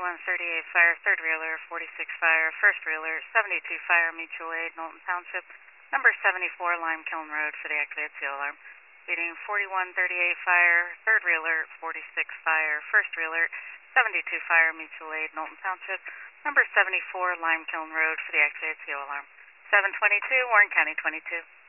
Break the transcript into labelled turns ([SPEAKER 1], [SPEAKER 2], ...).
[SPEAKER 1] Fire, third reeler, 46 Fire, first reeler, 72 Fire, mutual aid, Knowlton Township, number 74 Lime Kiln Road for the activated CO alarm. Reading 4138 Fire, third reeler, 46 Fire, first reeler, 72 Fire, mutual aid, Knowlton Township, number 74 Lime Kiln Road for the activated CO alarm. 722, Warren County 22.